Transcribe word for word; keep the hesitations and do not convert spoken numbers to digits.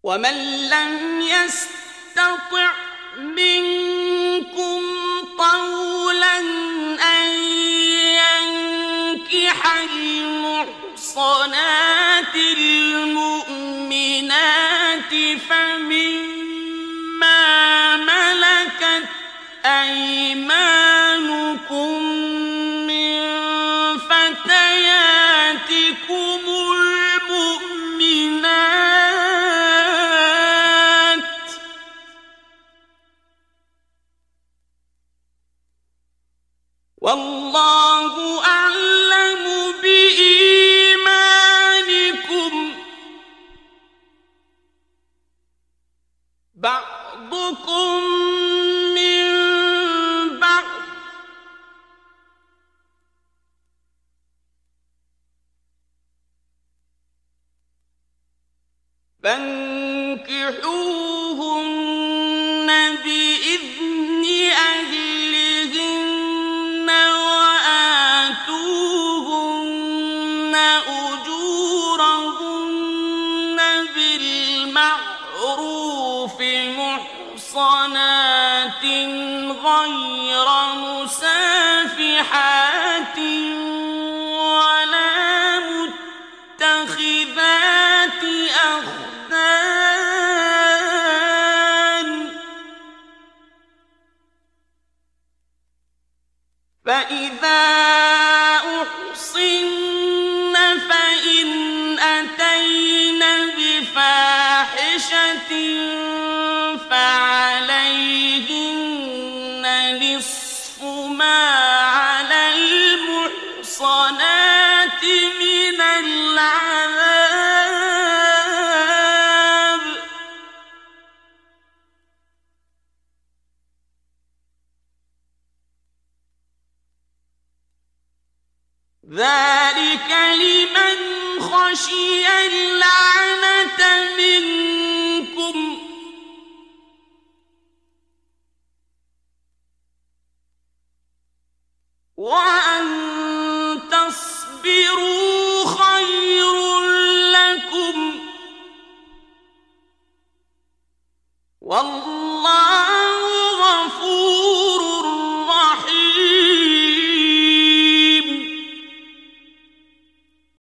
ومن لم يستطع منكم طولا أن ينكح المحصنات المؤمنات فمما ملكت أيمانكم من فتياتكم المؤمنات والله أعلم بإيمانكم بعضكم من بعض فانكحوهن بإذن أهلهن وآتوهن أجورهن بالمعروف محصنات غير مسافحات ولا متخذات أخدان فإذا أحصن فإن أتين بفاحشة فعليهن نصف ما على المحصنات من العذاب ذلك لمن خشي اللعنة منكم وأن تصبروا خير لكم والله